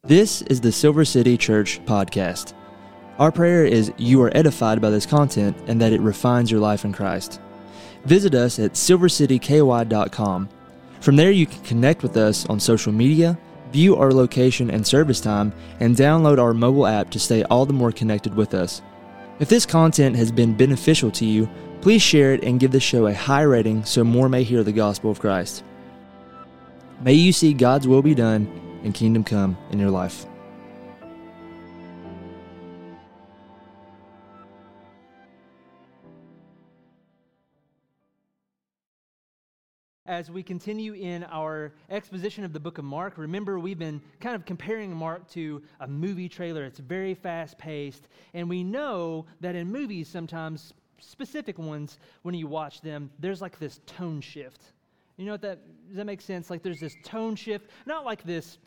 This is the Silver City Church podcast. Our prayer is you are edified by this content and that it refines your life in Christ. Visit us at silvercityky.com. From there you can connect with us on social media, view our location and service time, and download our mobile app to stay all the more connected with us. If this content has been beneficial to you, please share it and give the show a high rating so more may hear the gospel of Christ. May you see God's will be done and kingdom come in your life. As we continue in our exposition of the book of Mark, remember we've been kind of comparing Mark to a movie trailer. It's very fast-paced, and we know that in movies sometimes, specific ones, when you watch them, there's like this tone shift. You know what does that make sense? Like there's this tone shift, not like this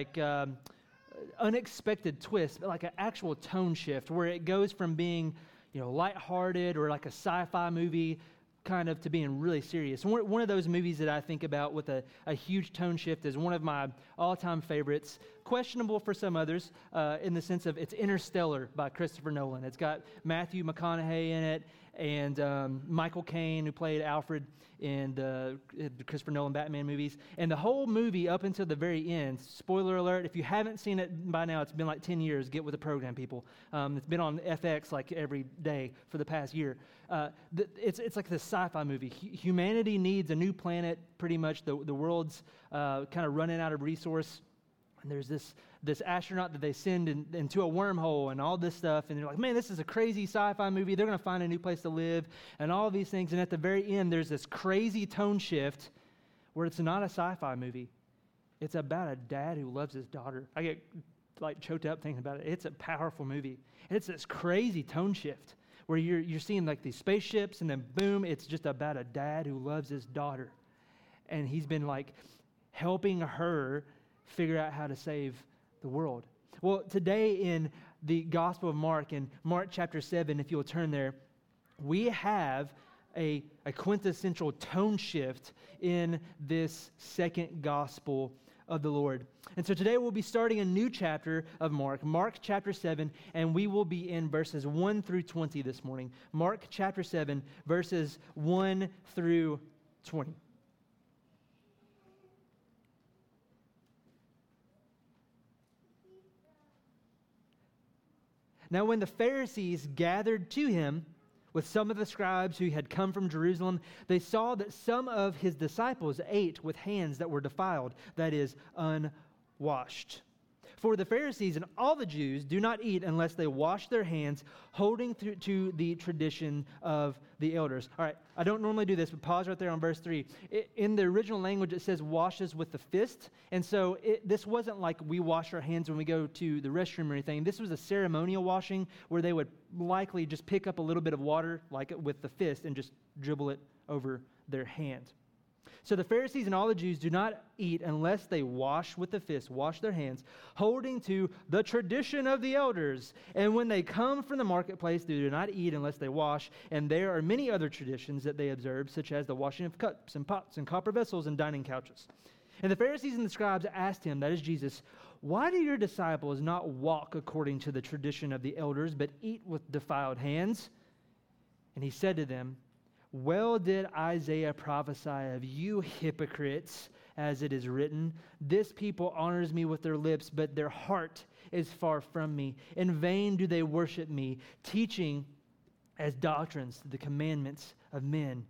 unexpected twist, but like an actual tone shift where it goes from being, lighthearted or like a sci-fi movie kind of to being really serious. One of those movies that I think about with a huge tone shift is one of my all-time favorites, questionable for some others in the sense of it's Interstellar by Christopher Nolan. It's got Matthew McConaughey in it and Michael Caine, who played Alfred in the Christopher Nolan Batman movies. And the whole movie up until the very end, spoiler alert, if you haven't seen it by now, it's been like 10 years, get with the program, people. It's been on FX like every day for the past year. It's like this sci-fi movie. Humanity needs a new planet, pretty much. The world's kind of running out of resource. And there's this astronaut that they send into a wormhole and all this stuff. And they're like, man, this is a crazy sci-fi movie. They're going to find a new place to live and all these things. And at the very end, there's this crazy tone shift where it's not a sci-fi movie. It's about a dad who loves his daughter. I get like choked up thinking about it. It's a powerful movie. It's this crazy tone shift where you're seeing like these spaceships and then boom, it's just about a dad who loves his daughter. And he's been like helping her figure out how to save the world. Well, today in the Gospel of Mark, in Mark chapter 7, if you'll turn there, we have a quintessential tone shift in this second Gospel of the Lord. And so today we'll be starting a new chapter of Mark chapter 7, and we will be in verses 1 through 20 this morning. Mark chapter 7, verses 1 through 20. Now when the Pharisees gathered to him with some of the scribes who had come from Jerusalem, they saw that some of his disciples ate with hands that were defiled, that is, unwashed. For the Pharisees and all the Jews do not eat unless they wash their hands, holding to the tradition of the elders. All right, I don't normally do this, but pause right there on verse 3. In the original language, it says washes with the fist. And so this wasn't like we wash our hands when we go to the restroom or anything. This was a ceremonial washing where they would likely just pick up a little bit of water, like with the fist, and just dribble it over their hand. So the Pharisees and all the Jews do not eat unless they wash with the fist, wash their hands, holding to the tradition of the elders. And when they come from the marketplace, they do not eat unless they wash. And there are many other traditions that they observe, such as the washing of cups and pots and copper vessels and dining couches. And the Pharisees and the scribes asked him, that is Jesus, why do your disciples not walk according to the tradition of the elders, but eat with defiled hands? And he said to them, well did Isaiah prophesy of you hypocrites, as it is written, this people honors me with their lips, but their heart is far from me. In vain do they worship me, teaching as doctrines the commandments of men.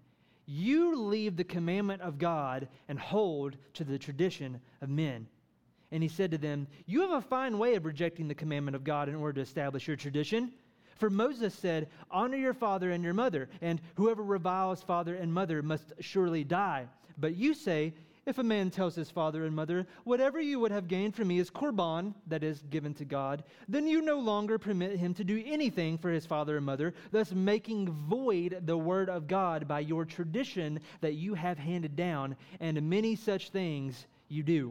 You leave the commandment of God and hold to the tradition of men. And he said to them, you have a fine way of rejecting the commandment of God in order to establish your tradition. For Moses said, honor your father and your mother, and whoever reviles father and mother must surely die. But you say, if a man tells his father and mother, whatever you would have gained from me is korban, that is, given to God, then you no longer permit him to do anything for his father and mother, thus making void the word of God by your tradition that you have handed down, and many such things you do.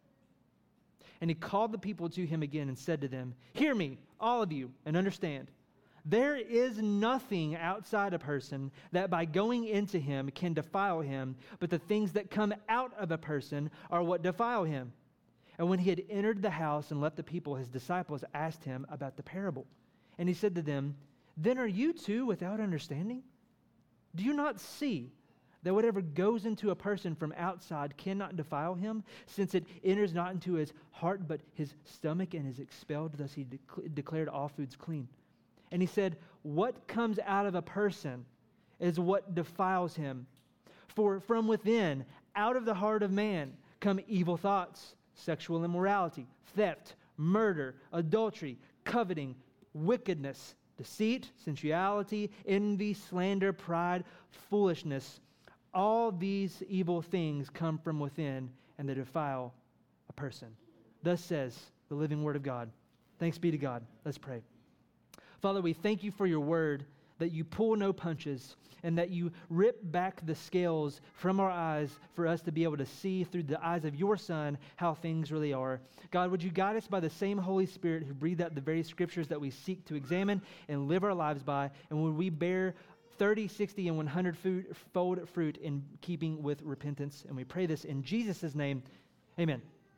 And he called the people to him again and said to them, hear me, all of you, and understand. There is nothing outside a person that by going into him can defile him, but the things that come out of a person are what defile him. And when he had entered the house and left the people, his disciples asked him about the parable. And he said to them, "Then are you too without understanding? Do you not see that whatever goes into a person from outside cannot defile him, since it enters not into his heart but his stomach and is expelled? Thus he declared all foods clean." And he said, "What comes out of a person is what defiles him. For from within, out of the heart of man, come evil thoughts, sexual immorality, theft, murder, adultery, coveting, wickedness, deceit, sensuality, envy, slander, pride, foolishness. All these evil things come from within, and they defile a person." Thus says the living word of God. Thanks be to God. Let's pray. Father, we thank you for your word, that you pull no punches, and that you rip back the scales from our eyes for us to be able to see through the eyes of your Son how things really are. God, would you guide us by the same Holy Spirit who breathed out the very scriptures that we seek to examine and live our lives by, and would we bear 30, 60, and 100-fold fruit in keeping with repentance. And we pray this in Jesus' name. Amen.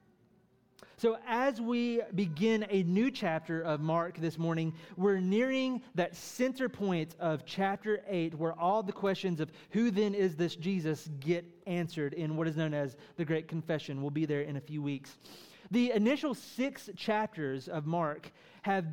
So as we begin a new chapter of Mark this morning, we're nearing that center point of chapter 8 where all the questions of who then is this Jesus get answered in what is known as the Great Confession. We'll be there in a few weeks. The initial 6 chapters of Mark have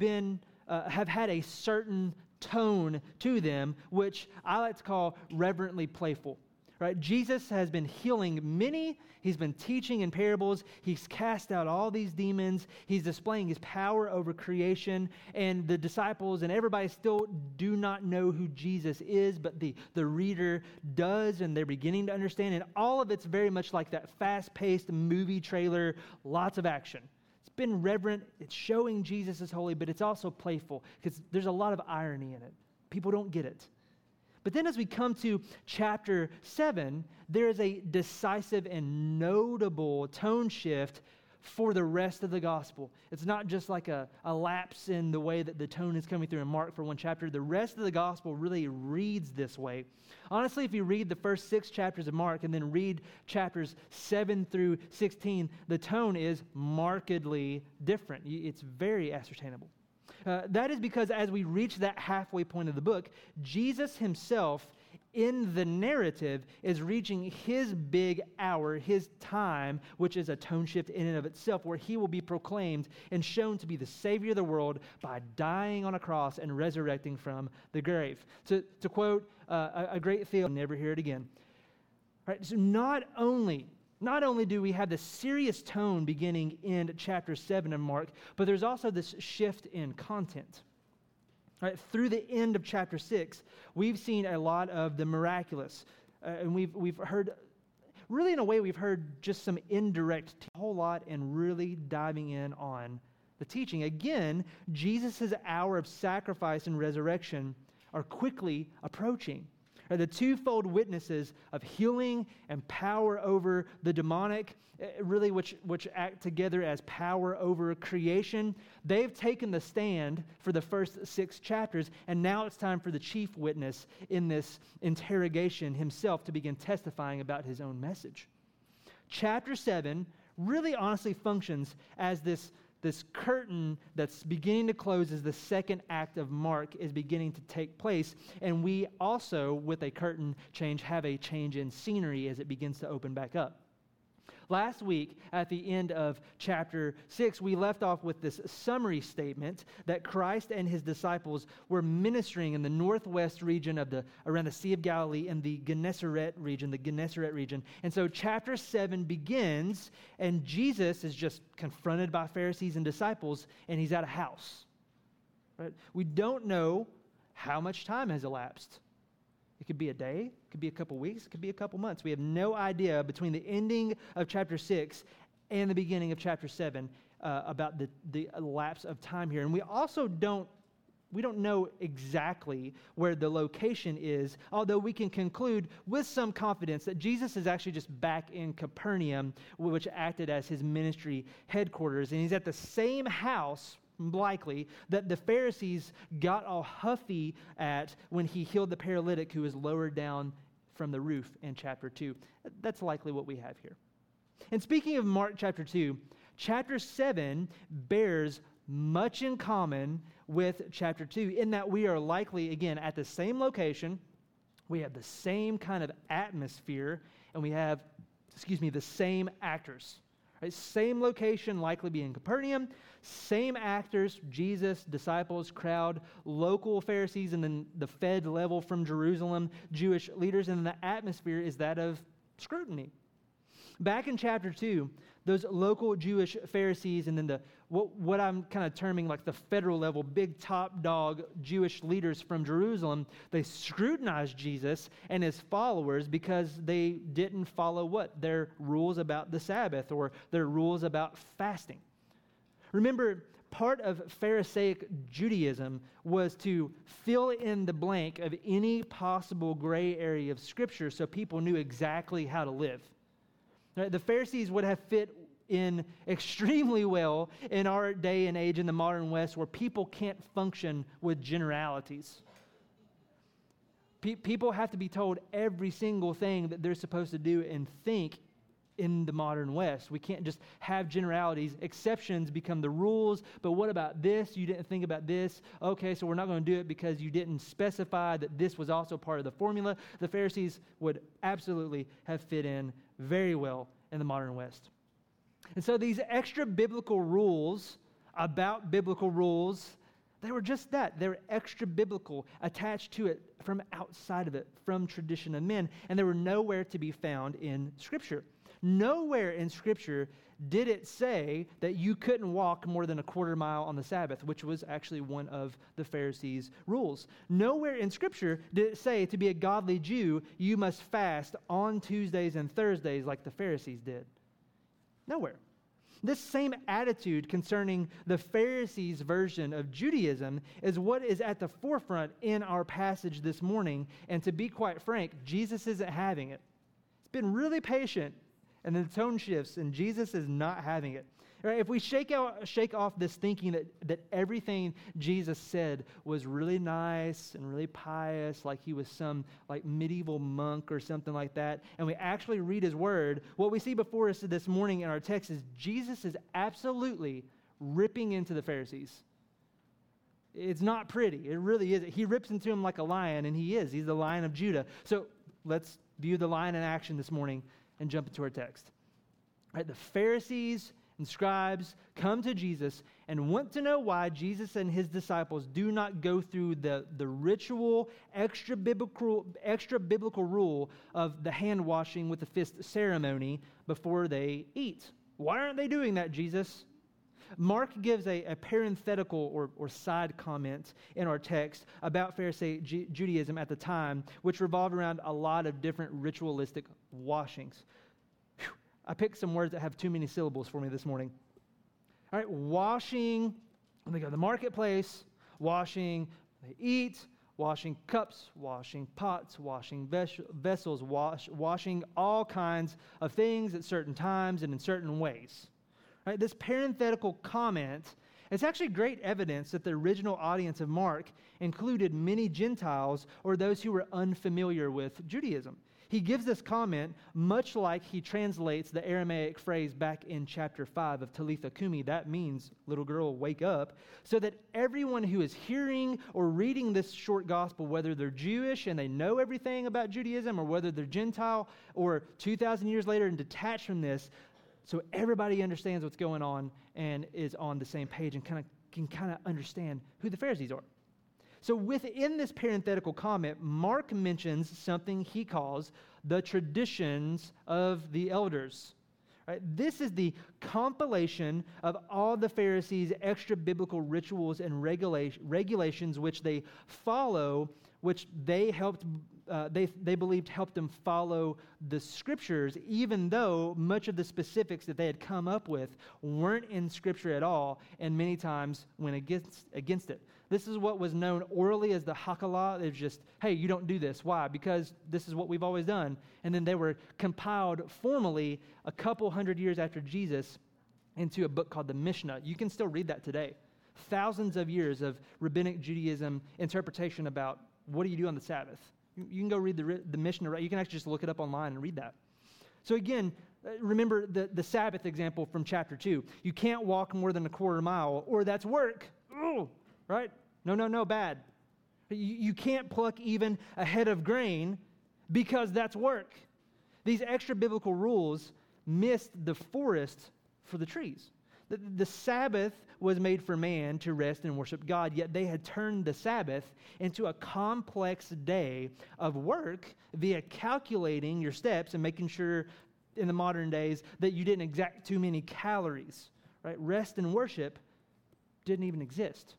had a certain tone to them, which I like to call reverently playful. Right? Jesus has been healing many. He's been teaching in parables. He's cast out all these demons. He's displaying his power over creation. And the disciples and everybody still do not know who Jesus is, but the reader does, and they're beginning to understand. And all of it's very much like that fast-paced movie trailer, lots of action. It's been reverent. It's showing Jesus is holy, but it's also playful because there's a lot of irony in it. People don't get it. But then as we come to chapter 7, there is a decisive and notable tone shift for the rest of the gospel. It's not just like a lapse in the way that the tone is coming through in Mark for one chapter. The rest of the gospel really reads this way. Honestly, if you read the first 6 chapters of Mark and then read chapters 7 through 16, the tone is markedly different. It's very ascertainable. That is because as we reach that halfway point of the book, Jesus himself in the narrative is reaching his big hour, his time, which is a tone shift in and of itself, where he will be proclaimed and shown to be the Savior of the world by dying on a cross and resurrecting from the grave. To quote a great theologian, never hear it again. Right, so not only do we have the serious tone beginning in chapter 7 of Mark, but there's also this shift in content. Right, through the end of chapter 6, we've seen a lot of the miraculous. And we've heard, really in a way, we've heard just some indirect, a whole lot, and really diving in on the teaching. Again, Jesus' hour of sacrifice and resurrection are quickly approaching. Are the twofold witnesses of healing and power over the demonic, really which act together as power over creation. They've taken the stand for the first 6 chapters, and now it's time for the chief witness in this interrogation himself to begin testifying about his own message. Chapter 7 really honestly functions as this curtain that's beginning to close as the second act of Mark is beginning to take place. And we also, with a curtain change, have a change in scenery as it begins to open back up. Last week, at the end of chapter 6, we left off with this summary statement that Christ and his disciples were ministering in the northwest region around the Sea of Galilee in the Gennesaret region. And so chapter 7 begins, and Jesus is just confronted by Pharisees and disciples, and he's at a house. Right? We don't know how much time has elapsed. It could be a day, it could be a couple weeks, it could be a couple months. We have no idea between the ending of chapter 6 and the beginning of chapter 7 about the lapse of time here. And we also don't know exactly where the location is, although we can conclude with some confidence that Jesus is actually just back in Capernaum, which acted as his ministry headquarters. And he's at the same house, likely, that the Pharisees got all huffy at when he healed the paralytic who was lowered down from the roof in chapter 2. That's likely what we have here. And speaking of Mark chapter 2, Chapter 7 bears much in common with chapter 2 in that we are likely, again, at the same location, we have the same kind of atmosphere, and we have, the same actors. Right? Same location, likely being Capernaum, same actors, Jesus, disciples, crowd, local Pharisees, and then the Fed level from Jerusalem, Jewish leaders, and the atmosphere is that of scrutiny. Back in chapter 2, those local Jewish Pharisees and then what I'm kind of terming like the federal level, big top dog Jewish leaders from Jerusalem, they scrutinized Jesus and his followers because they didn't follow what? Their rules about the Sabbath or their rules about fasting. Remember, part of Pharisaic Judaism was to fill in the blank of any possible gray area of Scripture so people knew exactly how to live. The Pharisees would have fit in extremely well in our day and age in the modern West where people can't function with generalities. People have to be told every single thing that they're supposed to do and think in the modern West. We can't just have generalities. Exceptions become the rules, but what about this? You didn't think about this. Okay, so we're not going to do it because you didn't specify that this was also part of the formula. The Pharisees would absolutely have fit in very well in the modern West. And so these extra biblical rules about biblical rules, they were just that. They were extra biblical, attached to it from outside of it, from tradition of men, and they were nowhere to be found in Scripture. Nowhere in Scripture did it say that you couldn't walk more than a quarter mile on the Sabbath, which was actually one of the Pharisees' rules. Nowhere in Scripture did it say to be a godly Jew, you must fast on Tuesdays and Thursdays like the Pharisees did. Nowhere. This same attitude concerning the Pharisees' version of Judaism is what is at the forefront in our passage this morning, and to be quite frank, Jesus isn't having it. He's been really patient, and the tone shifts, and Jesus is not having it. Right? If we shake off this thinking that everything Jesus said was really nice and really pious, like he was some like medieval monk or something like that, and we actually read his word, what we see before us this morning in our text is Jesus is absolutely ripping into the Pharisees. It's not pretty. It really isn't. He rips into him like a lion, and he is. He's the Lion of Judah. So let's view the lion in action this morning and jump into our text. Right, the Pharisees and scribes come to Jesus and want to know why Jesus and his disciples do not go through the ritual, extra biblical rule of the hand washing with the fist ceremony before they eat. Why aren't they doing that, Jesus? Mark gives a parenthetical or side comment in our text about Pharisee Judaism at the time, which revolved around a lot of different ritualistic washings. I picked some words that have too many syllables for me this morning. All right, washing, when they go to the marketplace, washing, they eat, washing cups, washing pots, washing vessels, washing all kinds of things at certain times and in certain ways. All right, this parenthetical comment is actually great evidence that the original audience of Mark included many Gentiles or those who were unfamiliar with Judaism. He gives this comment much like he translates the Aramaic phrase back in chapter 5 of Talitha Kumi. That means, little girl, wake up. So that everyone who is hearing or reading this short gospel, whether they're Jewish and they know everything about Judaism, or whether they're Gentile or 2,000 years later and detached from this, so everybody understands what's going on and is on the same page and can understand who the Pharisees are. So within this parenthetical comment, Mark mentions something he calls the traditions of the elders. Right? This is the compilation of all the Pharisees' extra biblical rituals and regulations which they follow, which they helped. They believed helped them follow the Scriptures, even though much of the specifics that they had come up with weren't in Scripture at all, and many times went against it. This is what was known orally as the Hakalah. It's just, hey, you don't do this. Why? Because this is what we've always done. And then they were compiled formally a couple hundred years after Jesus into a book called the Mishnah. You can still read that today. Thousands of years of rabbinic Judaism interpretation about what do you do on the Sabbath. You can go read the Mishnah, right? You can actually just look it up online and read that. So again, Remember the Sabbath example from chapter 2. You can't walk more than a quarter mile, or that's work. Ooh, right? No, bad. You can't pluck even a head of grain because that's work. These extra biblical rules missed the forest for the trees. The Sabbath was made for man to rest and worship God, yet they had turned the Sabbath into a complex day of work via calculating your steps and making sure in the modern days that you didn't exact too many calories. Right? Rest and worship didn't even exist.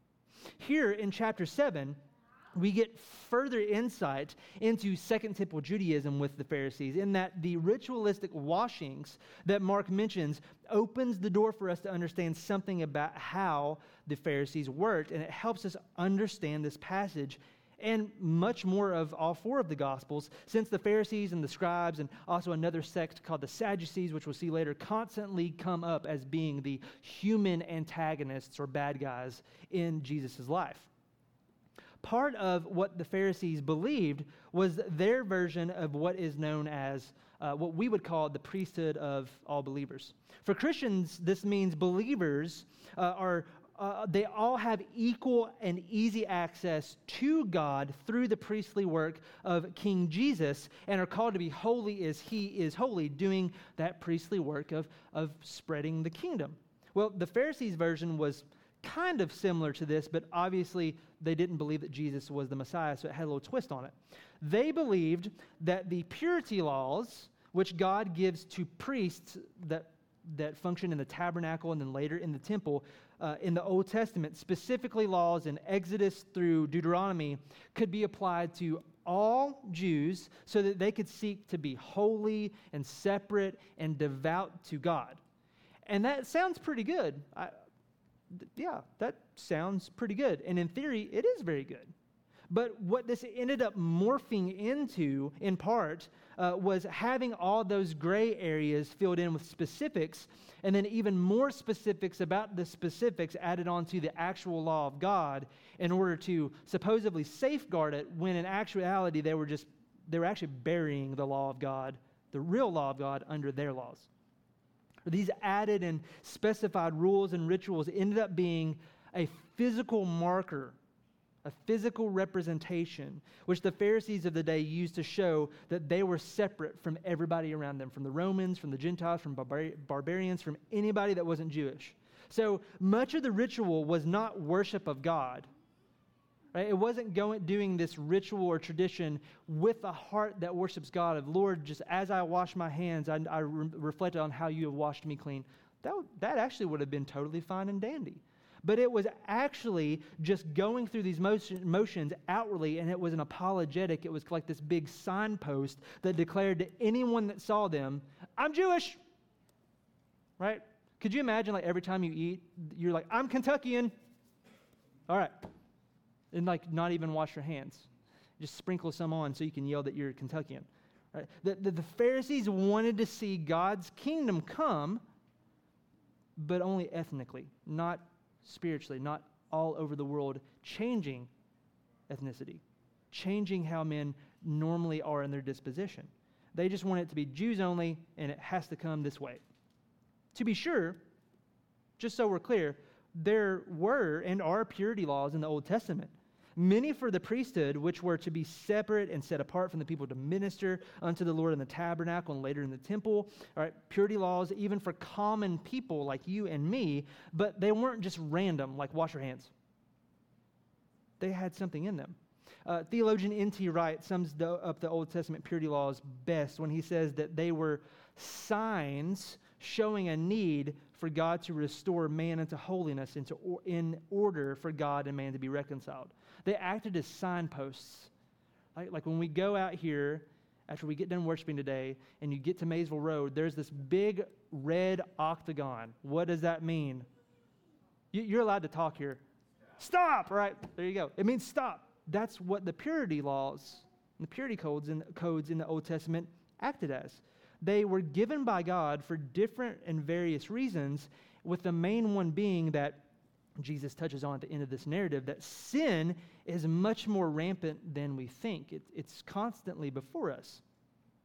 Here in chapter 7, we get further insight into Second Temple Judaism with the Pharisees, in that the ritualistic washings that Mark mentions opens the door for us to understand something about how the Pharisees worked, and it helps us understand this passage and much more of all four of the Gospels, since the Pharisees and the scribes and also another sect called the Sadducees, which we'll see later, constantly come up as being the human antagonists or bad guys in Jesus' life. Part of what the Pharisees believed was their version of what is known as what we would call the priesthood of all believers. For Christians, this means believers they all have equal and easy access to God through the priestly work of King Jesus and are called to be holy as he is holy, doing that priestly work of spreading the kingdom. Well, the Pharisees' version was kind of similar to this, but obviously they didn't believe that Jesus was the Messiah, so it had a little twist on it. They believed that the purity laws, which God gives to priests that function in the tabernacle and then later in the temple, in the Old Testament, specifically laws in Exodus through Deuteronomy, could be applied to all Jews so that they could seek to be holy and separate and devout to God. And that sounds pretty good. That sounds pretty good. And in theory, it is very good. But what this ended up morphing into, in part, was having all those gray areas filled in with specifics, and then even more specifics about the specifics added onto the actual law of God in order to supposedly safeguard it, when in actuality they were actually burying the law of God, the real law of God, under their laws. These added and specified rules and rituals ended up being a physical marker, a physical representation, which the Pharisees of the day used to show that they were separate from everybody around them, from the Romans, from the Gentiles, from barbarians, from anybody that wasn't Jewish. So much of the ritual was not worship of God. Right? It wasn't doing this ritual or tradition with a heart that worships God of, Lord, just as I wash my hands, I reflect on how you have washed me clean. That actually would have been totally fine and dandy. But it was actually just going through these motions outwardly, and it was an apologetic. It was like this big signpost that declared to anyone that saw them, I'm Jewish, right? Could you imagine, like, every time you eat, you're like, I'm Kentuckian. All right. And, like, not even wash your hands. Just sprinkle some on so you can yell that you're Kentuckian. Right? The Pharisees wanted to see God's kingdom come, but only ethnically, not spiritually, not all over the world, changing ethnicity, changing how men normally are in their disposition. They just want it to be Jews only, and it has to come this way. To be sure, just so we're clear, there were and are purity laws in the Old Testament. Many for the priesthood, which were to be separate and set apart from the people to minister unto the Lord in the tabernacle and later in the temple. All right, purity laws even for common people like you and me, but they weren't just random, like wash your hands. They had something in them. Theologian N.T. Wright sums up the Old Testament purity laws best when he says that they were signs showing a need for God to restore man into holiness, in order for God and man to be reconciled. They acted as signposts. Like when we go out here, after we get done worshiping today, and you get to Maysville Road, there's this big red octagon. What does that mean? You're allowed to talk here. Stop! Right, there you go. It means stop. That's what the purity laws, the purity codes in the Old Testament acted as. They were given by God for different and various reasons, with the main one being that Jesus touches on at the end of this narrative, that sin is much more rampant than we think. It's constantly before us.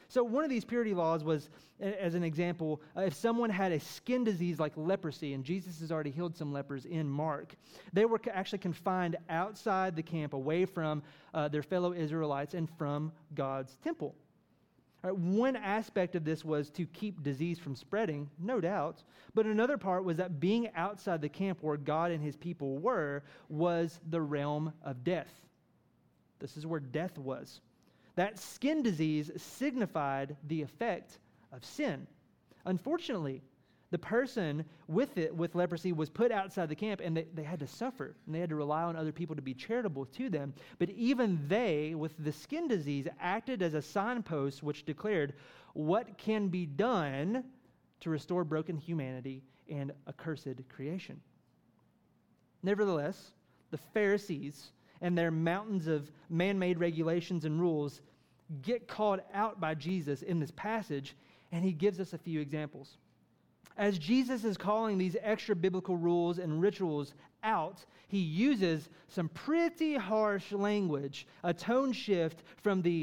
So one of these purity laws was, as an example, if someone had a skin disease like leprosy, and Jesus has already healed some lepers in Mark, they were actually confined outside the camp, away from their fellow Israelites and from God's temple. All right, one aspect of this was to keep disease from spreading, no doubt, but another part was that being outside the camp where God and his people were was the realm of death. This is where death was. That skin disease signified the effect of sin. Unfortunately, the person with leprosy was put outside the camp, and they had to suffer, and they had to rely on other people to be charitable to them. But even they, with the skin disease, acted as a signpost which declared what can be done to restore broken humanity and accursed creation. Nevertheless, the Pharisees and their mountains of man-made regulations and rules get called out by Jesus in this passage, and he gives us a few examples. As Jesus is calling these extra biblical rules and rituals out, he uses some pretty harsh language, a tone shift from the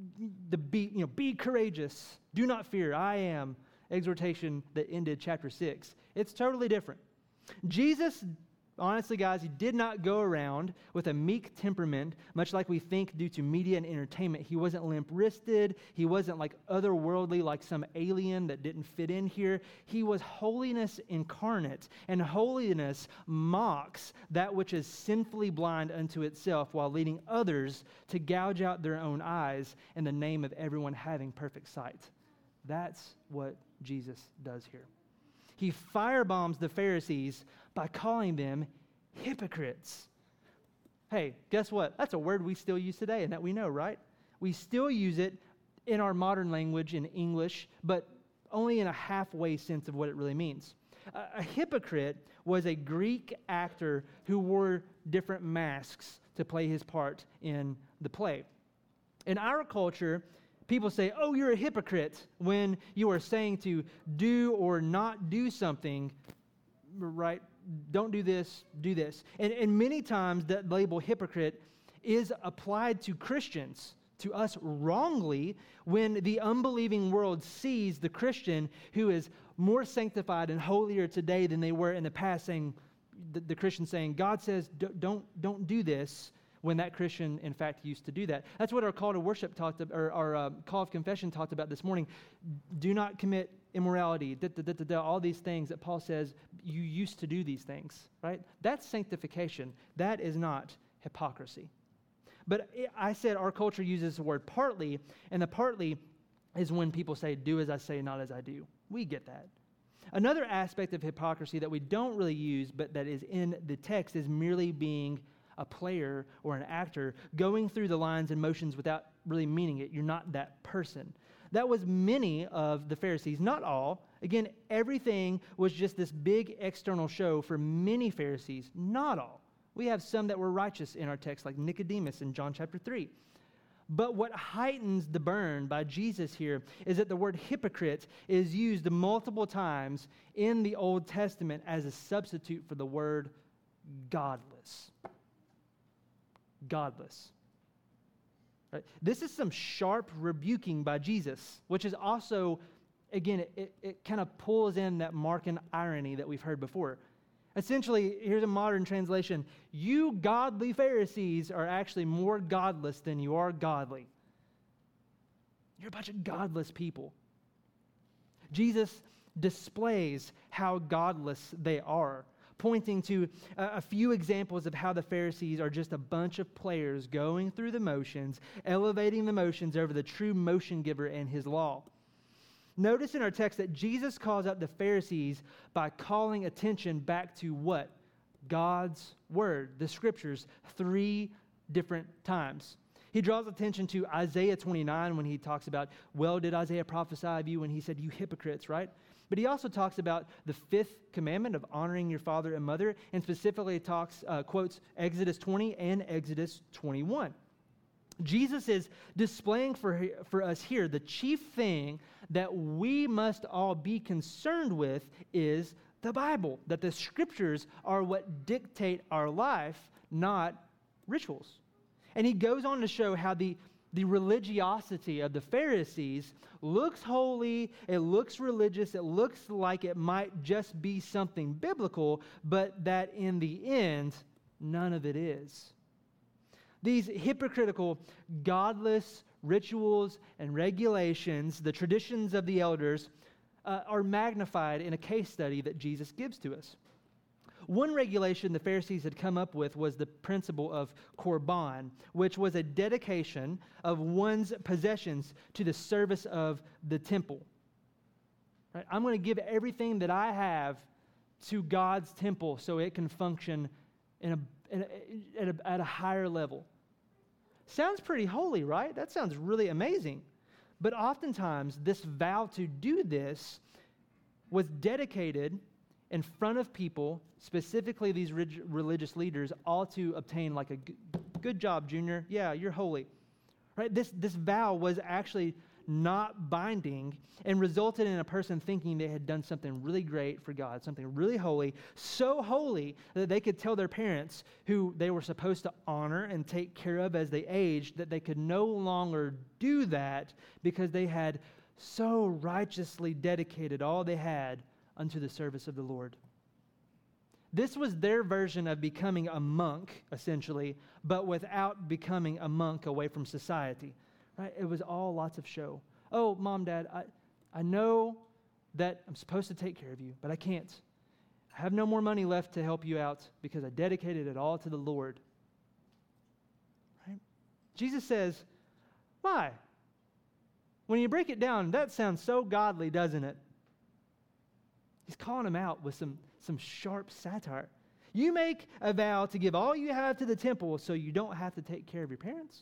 be courageous, do not fear, I am exhortation that ended chapter 6. It's totally different. Jesus, honestly, guys, he did not go around with a meek temperament, much like we think due to media and entertainment. He wasn't limp-wristed. He wasn't like otherworldly, like some alien that didn't fit in here. He was holiness incarnate, and holiness mocks that which is sinfully blind unto itself while leading others to gouge out their own eyes in the name of everyone having perfect sight. That's what Jesus does here. He firebombs the Pharisees by calling them hypocrites. Hey, guess what? That's a word we still use today, and that we know, right? We still use it in our modern language in English, but only in a halfway sense of what it really means. A hypocrite was a Greek actor who wore different masks to play his part in the play. In our culture, people say, oh, you're a hypocrite when you are saying to do or not do something, right? Don't do this, do this. And many times that label hypocrite is applied to Christians, to us wrongly, when the unbelieving world sees the Christian who is more sanctified and holier today than they were in the past, saying, the Christian saying, God says, don't do this, when that Christian, in fact, used to do that. That's what our call to worship talked about, or our call of confession talked about this morning. Do not commit immorality, all these things that Paul says, you used to do these things, right? That's sanctification. That is not hypocrisy. But I said our culture uses the word partly, and the partly is when people say, do as I say, not as I do. We get that. Another aspect of hypocrisy that we don't really use, but that is in the text, is merely being a player or an actor going through the lines and motions without really meaning it. You're not that person. That was many of the Pharisees, not all. Again, everything was just this big external show for many Pharisees, not all. We have some that were righteous in our text, like Nicodemus in John chapter 3. But what heightens the burn by Jesus here is that the word hypocrite is used multiple times in the Old Testament as a substitute for the word godless. Godless. Right? This is some sharp rebuking by Jesus, which is also, again, it kind of pulls in that Markan irony that we've heard before. Essentially, here's a modern translation. You godly Pharisees are actually more godless than you are godly. You're a bunch of godless people. Jesus displays how godless they are, pointing to a few examples of how the Pharisees are just a bunch of players going through the motions, elevating the motions over the true motion giver and his law. Notice in our text that Jesus calls out the Pharisees by calling attention back to what? God's word, the scriptures, 3 different times. He draws attention to Isaiah 29 when he talks about, well, did Isaiah prophesy of you when he said, you hypocrites, right? But he also talks about the 5th commandment of honoring your father and mother, and specifically quotes Exodus 20 and Exodus 21. Jesus is displaying for us here the chief thing that we must all be concerned with is the Bible, that the scriptures are what dictate our life, not rituals. And he goes on to show how the the religiosity of the Pharisees looks holy, it looks religious, it looks like it might just be something biblical, but that in the end, none of it is. These hypocritical, godless rituals and regulations, the traditions of the elders, are magnified in a case study that Jesus gives to us. One regulation the Pharisees had come up with was the principle of korban, which was a dedication of one's possessions to the service of the temple. Right? I'm going to give everything that I have to God's temple so it can function at a higher level. Sounds pretty holy, right? That sounds really amazing. But oftentimes, this vow to do this was dedicated in front of people, specifically these religious leaders, all to obtain like a good job, Junior. Yeah, you're holy. Right? This vow was actually not binding and resulted in a person thinking they had done something really great for God, something really holy, so holy that they could tell their parents, who they were supposed to honor and take care of as they aged, that they could no longer do that because they had so righteously dedicated all they had unto the service of the Lord. This was their version of becoming a monk, essentially, but without becoming a monk away from society. Right? It was all lots of show. Oh, Mom, Dad, I know that I'm supposed to take care of you, but I can't. I have no more money left to help you out because I dedicated it all to the Lord. Right? Jesus says, why? When you break it down, that sounds so godly, doesn't it? He's calling him out with some sharp satire. You make a vow to give all you have to the temple so you don't have to take care of your parents.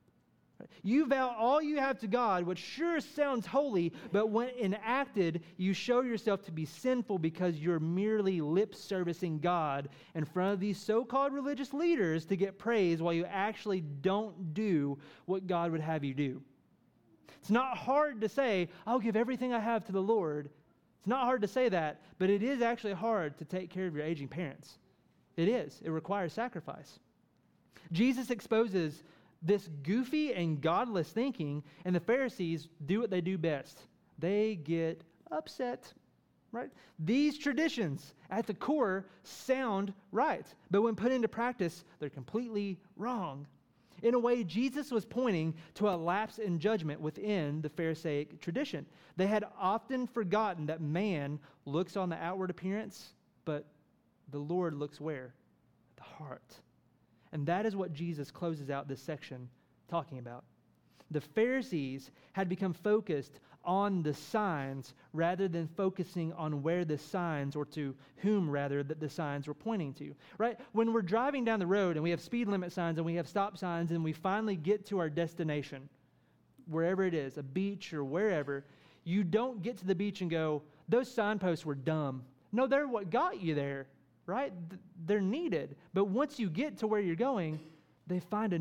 You vow all you have to God, which sure sounds holy, but when enacted, you show yourself to be sinful because you're merely lip-servicing God in front of these so-called religious leaders to get praise while you actually don't do what God would have you do. It's not hard to say, I'll give everything I have to the Lord. It's not hard to say that, but it is actually hard to take care of your aging parents. It is. It requires sacrifice. Jesus exposes this goofy and godless thinking, and the Pharisees do what they do best. They get upset, right? These traditions at the core sound right, but when put into practice, they're completely wrong. In a way, Jesus was pointing to a lapse in judgment within the Pharisaic tradition. They had often forgotten that man looks on the outward appearance, but the Lord looks where? At the heart. And that is what Jesus closes out this section talking about. The Pharisees had become focused on the signs rather than focusing on where the signs, or to whom rather, that the signs were pointing to. Right? When we're driving down the road and we have speed limit signs and we have stop signs and we finally get to our destination, wherever it is, a beach or wherever, you don't get to the beach and go, those signposts were dumb. No, they're what got you there. Right? They're needed. But once you get to where you're going, they find a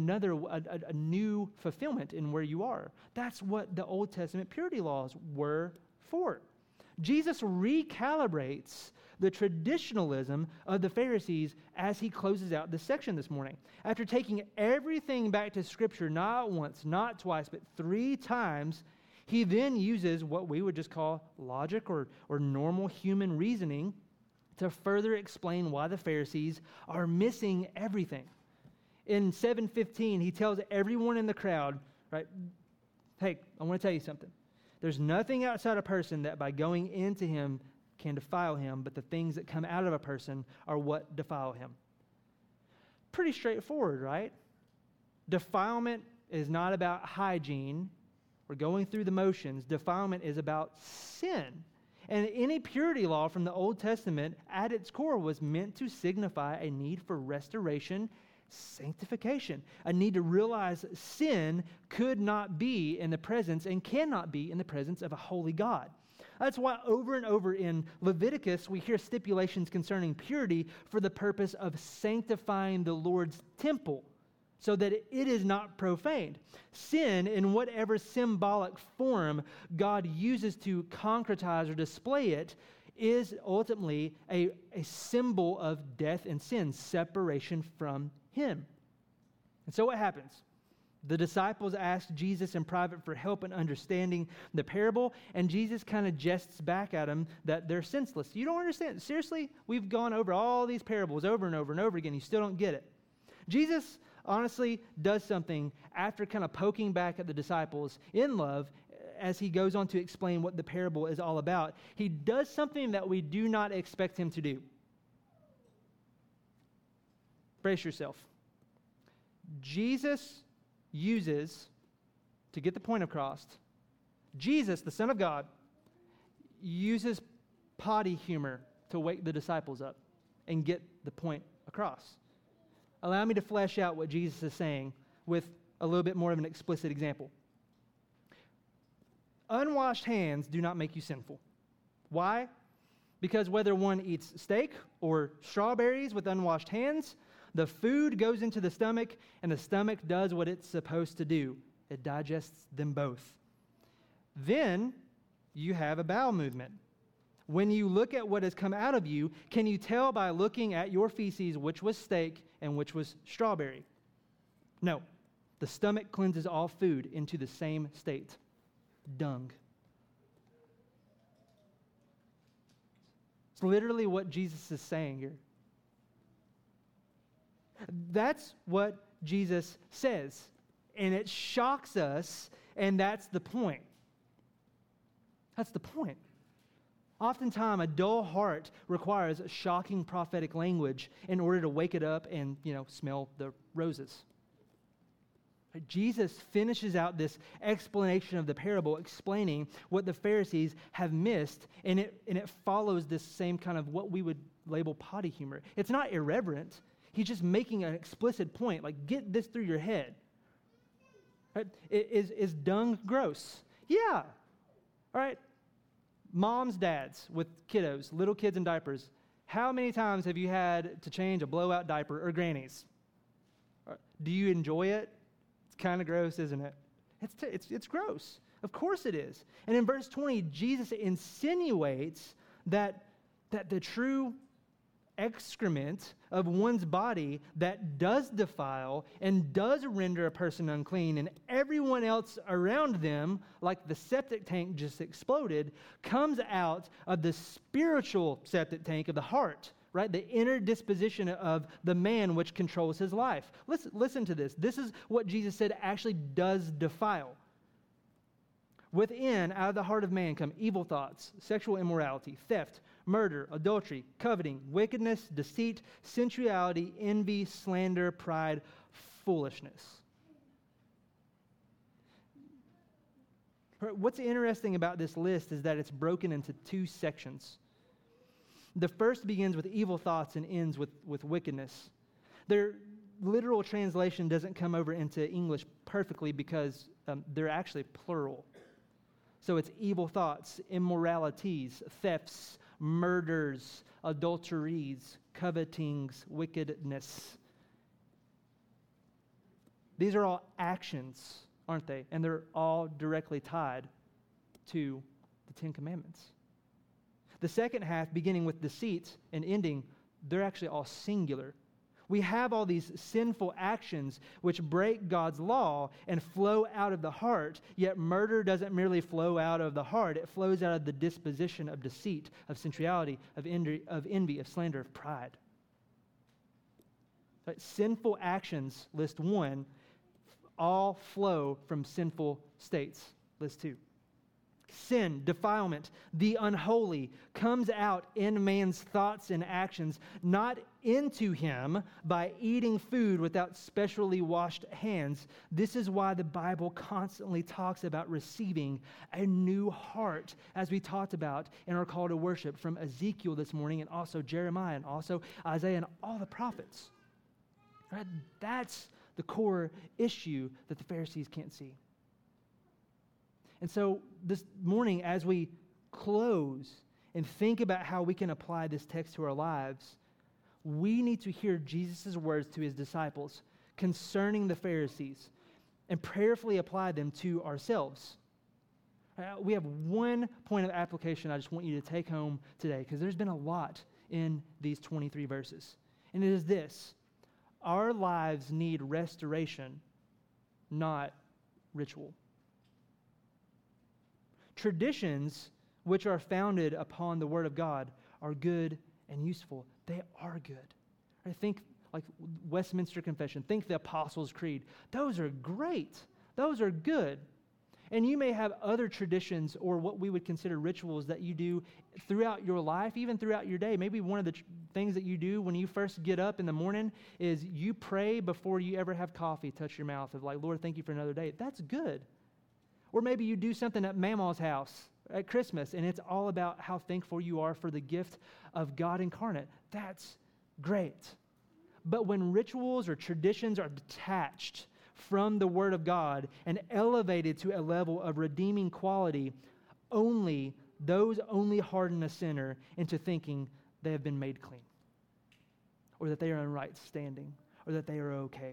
new fulfillment in where you are. That's what the Old Testament purity laws were for. Jesus recalibrates the traditionalism of the Pharisees as he closes out this section this morning. After taking everything back to Scripture, not once, not twice, but 3 times, he then uses what we would just call logic or normal human reasoning to further explain why the Pharisees are missing everything. In 7:15, he tells everyone in the crowd, right, hey, I want to tell you something. There's nothing outside a person that by going into him can defile him, but the things that come out of a person are what defile him. Pretty straightforward, right? Defilement is not about hygiene or going through the motions. Defilement is about sin. And any purity law from the Old Testament at its core was meant to signify a need for restoration, sanctification, a need to realize sin could not be in the presence and cannot be in the presence of a holy God. That's why over and over in Leviticus we hear stipulations concerning purity for the purpose of sanctifying the Lord's temple, so that it is not profaned. Sin, in whatever symbolic form God uses to concretize or display it, is ultimately a symbol of death and sin, separation from Him. And so what happens? The disciples asked Jesus in private for help in understanding the parable, and Jesus kind of jests back at them that they're senseless. You don't understand. Seriously, we've gone over all these parables over and over and over again. You still don't get it. Jesus honestly does something after kind of poking back at the disciples in love as he goes on to explain what the parable is all about. He does something that we do not expect him to do. Brace yourself. Jesus uses, to get the point across, Jesus, the Son of God, uses potty humor to wake the disciples up and get the point across. Allow me to flesh out what Jesus is saying with a little bit more of an explicit example. Unwashed hands do not make you sinful. Why? Because whether one eats steak or strawberries with unwashed hands, the food goes into the stomach, and the stomach does what it's supposed to do. It digests them both. Then you have a bowel movement. When you look at what has come out of you, can you tell by looking at your feces which was steak and which was strawberry? No. The stomach cleanses all food into the same state. Dung. It's literally what Jesus is saying here. That's what Jesus says. And it shocks us, and that's the point. That's the point. Oftentimes, a dull heart requires shocking prophetic language in order to wake it up and, smell the roses. Jesus finishes out this explanation of the parable, explaining what the Pharisees have missed, and it follows this same kind of what we would label potty humor. It's not irreverent. He's just making an explicit point, like, get this through your head. Right? Is dung gross? Yeah. All right. Moms, dads with kiddos, little kids in diapers. How many times have you had to change a blowout diaper, or grannies? Do you enjoy it? It's kind of gross, isn't it? It's gross. Of course it is. And in verse 20, Jesus insinuates that the true excrement of one's body that does defile and does render a person unclean, and everyone else around them, like the septic tank just exploded, comes out of the spiritual septic tank of the heart, right? The inner disposition of the man which controls his life. Listen to this. This is what Jesus said actually does defile. Within, out of the heart of man, come evil thoughts, sexual immorality, theft, murder, adultery, coveting, wickedness, deceit, sensuality, envy, slander, pride, foolishness. What's interesting about this list is that it's broken into two sections. The first begins with evil thoughts and ends with wickedness. Their literal translation doesn't come over into English perfectly because they're actually plural. So it's evil thoughts, immoralities, thefts, murders, adulteries, covetings, wickedness. These are all actions, aren't they? And they're all directly tied to the Ten Commandments. The second half, beginning with deceit and ending, they're actually all singular. We have all these sinful actions which break God's law and flow out of the heart, yet murder doesn't merely flow out of the heart, it flows out of the disposition of deceit, of sensuality, of envy, of slander, of pride. But sinful actions, list 1, all flow from sinful states, list 2. Sin, defilement, the unholy, comes out in man's thoughts and actions, not into him by eating food without specially washed hands. This is why the Bible constantly talks about receiving a new heart, as we talked about in our call to worship from Ezekiel this morning, and also Jeremiah, and also Isaiah, and all the prophets. Right? That's the core issue that the Pharisees can't see. And so this morning, as we close and think about how we can apply this text to our lives, we need to hear Jesus' words to his disciples concerning the Pharisees and prayerfully apply them to ourselves. We have one point of application I just want you to take home today, because there's been a lot in these 23 verses. And it is this: our lives need restoration not ritual. Traditions which are founded upon the Word of God are good and useful. They are good. I think like Westminster Confession, think the Apostles' Creed. Those are great. Those are good. And you may have other traditions or what we would consider rituals that you do throughout your life, even throughout your day. Maybe one of the things that you do when you first get up in the morning is you pray before you ever have coffee touch your mouth of like, Lord, thank you for another day. That's good. Or maybe you do something at Mama's house at Christmas, and it's all about how thankful you are for the gift of God incarnate. That's great. But when rituals or traditions are detached from the Word of God and elevated to a level of redeeming quality, those only harden a sinner into thinking they have been made clean, or that they are in right standing, or that they are okay.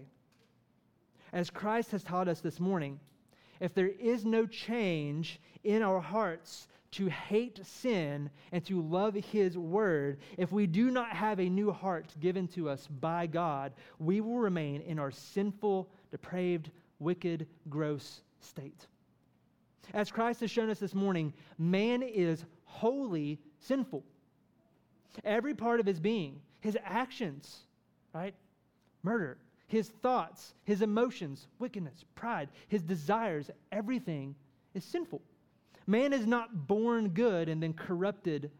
As Christ has taught us this morning, if there is no change in our hearts to hate sin and to love His Word, if we do not have a new heart given to us by God, we will remain in our sinful, depraved, wicked, gross state. As Christ has shown us this morning, man is wholly sinful. Every part of his being, his actions, right? Murder, his thoughts, his emotions, wickedness, pride, his desires, everything is sinful. Man is not born good and then corrupted,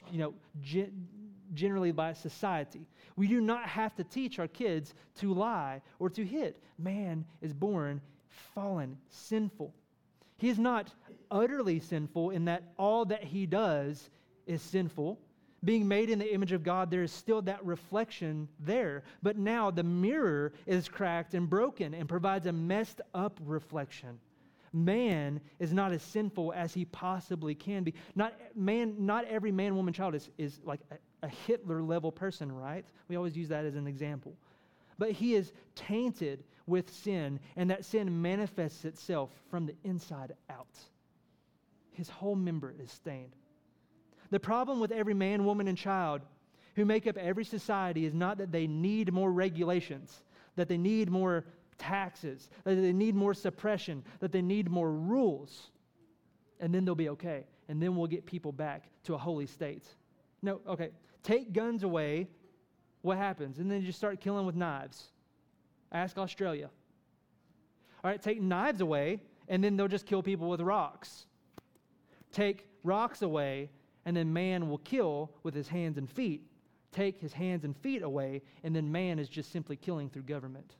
generally by society. We do not have to teach our kids to lie or to hit. Man is born fallen, sinful. He is not utterly sinful in that all that he does is sinful. Being made in the image of God, there is still that reflection there. But now the mirror is cracked and broken and provides a messed up reflection. Man is not as sinful as he possibly can be. Not every man, woman, child is like a Hitler-level person, right? We always use that as an example. But he is tainted with sin, and that sin manifests itself from the inside out. His whole member is stained. The problem with every man, woman, and child who make up every society is not that they need more regulations, that they need more taxes, that they need more suppression, that they need more rules, and then they'll be okay, and then we'll get people back to a holy state. No, okay, take guns away, what happens? And then you just start killing with knives. Ask Australia. All right, take knives away, and then they'll just kill people with rocks. Take rocks away, and then man will kill with his hands and feet. Take his hands and feet away, and then man is just simply killing through government.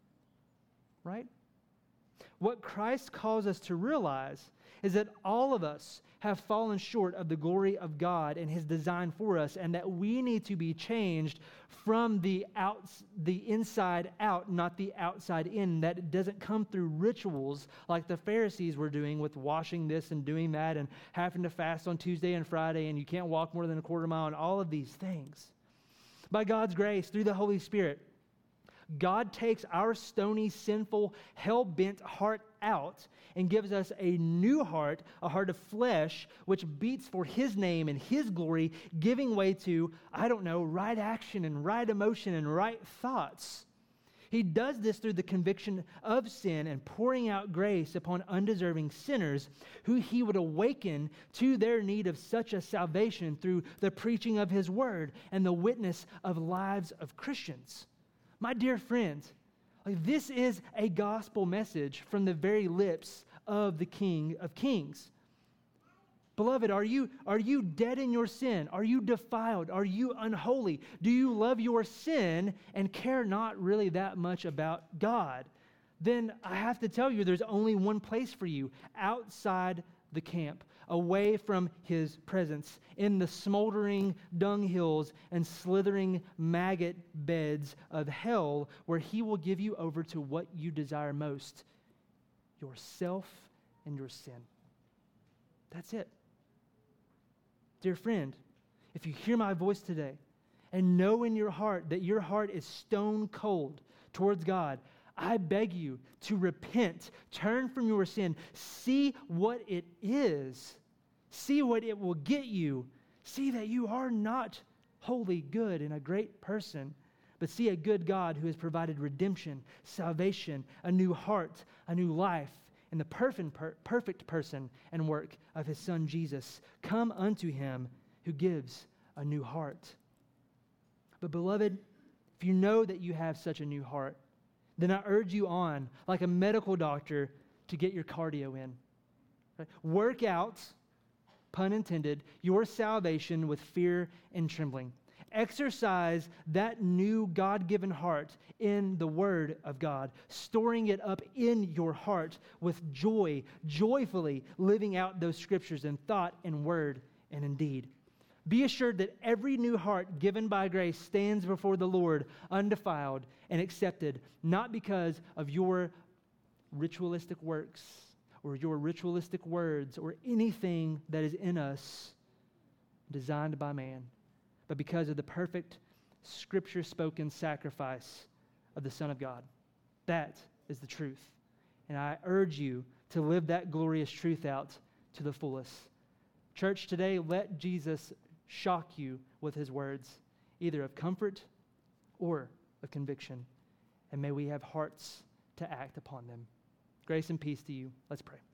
Right? What Christ calls us to realize is that all of us have fallen short of the glory of God and His design for us, and that we need to be changed from the inside out, not the outside in. That it doesn't come through rituals like the Pharisees were doing with washing this and doing that and having to fast on Tuesday and Friday, and you can't walk more than a quarter mile and all of these things. By God's grace, through the Holy Spirit, God takes our stony, sinful, hell-bent heart out and gives us a new heart, a heart of flesh, which beats for His name and His glory, giving way to, right action and right emotion and right thoughts. He does this through the conviction of sin and pouring out grace upon undeserving sinners who He would awaken to their need of such a salvation through the preaching of His word and the witness of lives of Christians. My dear friends, this is a gospel message from the very lips of the King of Kings. Beloved, are you dead in your sin? Are you defiled? Are you unholy? Do you love your sin and care not really that much about God? Then I have to tell you, there's only one place for you, outside the camp, away from His presence, in the smoldering dunghills and slithering maggot beds of hell, where He will give you over to what you desire most, yourself and your sin. That's it. Dear friend, if you hear my voice today and know in your heart that your heart is stone cold towards God, I beg you to repent, turn from your sin, see what it is, see what it will get you, see that you are not holy, good, and a great person, but see a good God who has provided redemption, salvation, a new heart, a new life, in the perfect person and work of his Son Jesus. Come unto him who gives a new heart. But beloved, if you know that you have such a new heart, then I urge you on, like a medical doctor, to get your cardio in. Right? Work out, pun intended, your salvation with fear and trembling. Exercise that new God-given heart in the Word of God, storing it up in your heart with joy, joyfully living out those scriptures in thought and word and in deed. Be assured that every new heart given by grace stands before the Lord undefiled and accepted, not because of your ritualistic works or your ritualistic words or anything that is in us designed by man, but because of the perfect Scripture-spoken sacrifice of the Son of God. That is the truth. And I urge you to live that glorious truth out to the fullest. Church, today, let Jesus shock you with his words, either of comfort or of conviction. And may we have hearts to act upon them. Grace and peace to you. Let's pray.